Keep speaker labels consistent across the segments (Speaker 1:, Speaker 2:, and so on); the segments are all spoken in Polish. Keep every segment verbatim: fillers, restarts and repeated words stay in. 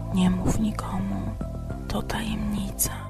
Speaker 1: Nie mów nikomu, to tajemnica.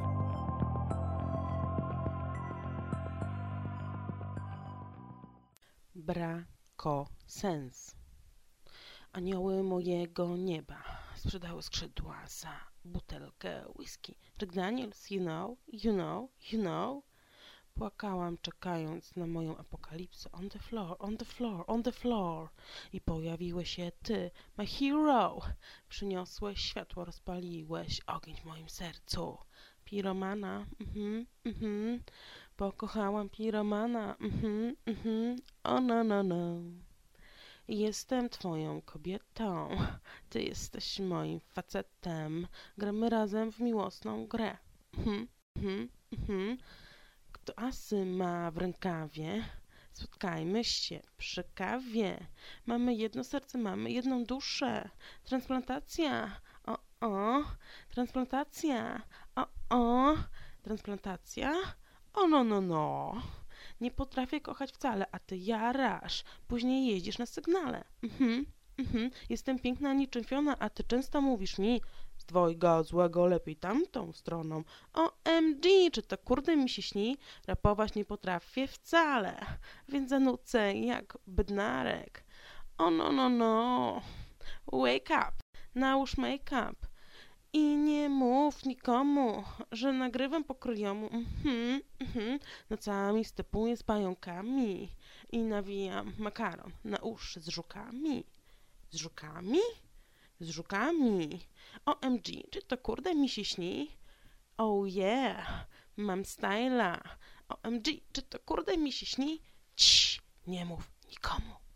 Speaker 2: Brakosens. Anioły mojego nieba sprzedały skrzydła za butelkę whisky. Jack Daniels, you know, you know, you know. Płakałam, czekając na moją apokalipsę. On the floor, on the floor, on the floor. I pojawiłeś się ty, my hero. Przyniosłeś światło, rozpaliłeś ogień w moim sercu. Piromana, mhm, mhm. Pokochałam piromana, mhm, mhm. Oh no, no, no. Jestem twoją kobietą, ty jesteś moim facetem. Gramy razem w miłosną grę. Mhm, mhm, mhm. Kto asy ma w rękawie, spotkajmy się przy kawie. Mamy jedno serce, mamy jedną duszę. Transplantacja, o, o, transplantacja, o, o, transplantacja, o, no, no, no. Nie potrafię kochać wcale, a ty jarasz. Później jeździsz na sygnale. Mhm, mhm. Jestem piękna niczym Fiona, a ty często mówisz mi z dwojga złego lepiej tamtą stroną. O M G, czy to kurde mi się śni? Rapować nie potrafię wcale, więc zanucę jak bednarek. O no, no, no. Wake up, nałóż make-up. I nie mów nikomu, że nagrywam po kryjomu. Mhm, mhm. Nocami stepuję z pająkami i nawijam makaron na uszy z żukami. Z żukami? Z żukami. O M G, czy to kurde mi się śni? Oh yeah, mam styla. O M G, czy to kurde mi się śni? Cii, nie mów nikomu.